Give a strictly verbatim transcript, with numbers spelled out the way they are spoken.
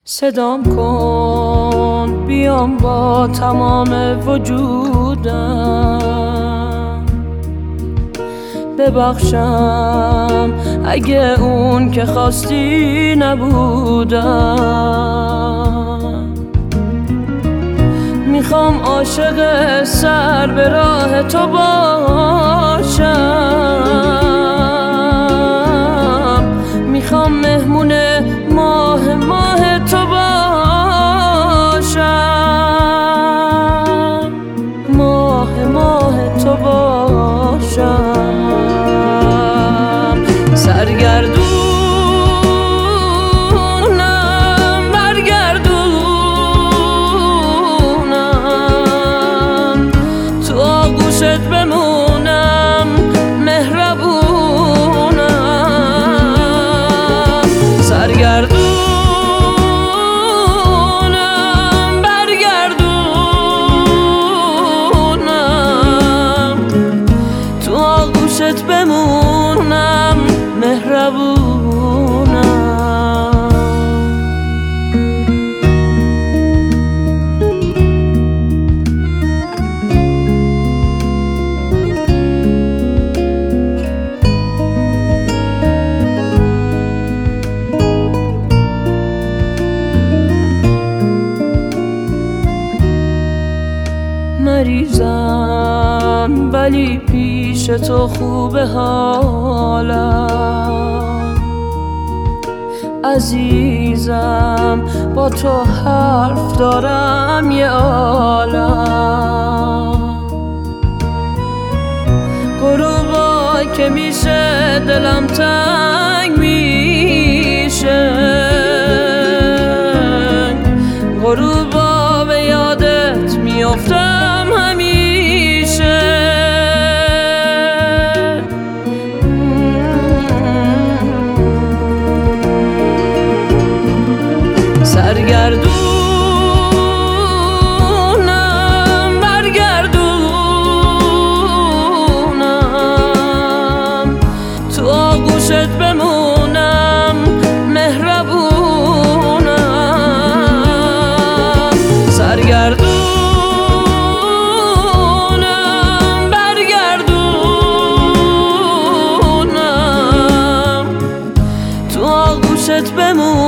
صدام کن بیام با تمام وجودم، ببخشم اگه اون که خواستی نبودم. میخوام عاشق سر به راه تو باشم، میخوام مهمون ماه ماه تو باشم، ماه ماه تو باشم. سرگردونم برگردونم، تو آغوشت بمونم مهربونم. سرگردونم بمونم مهربونم. مریضم ولی پیش تو خوبه حالم، عزیزم با تو حرف دارم یه عالم. غروبا که میشه دلم تنگ میشه، غروبا به یادت میافتم همیشه. سرگردونم برگردونم، تو آغوشت بمونم مهربونم. سرگردونم برگردونم، تو آغوشت بمونم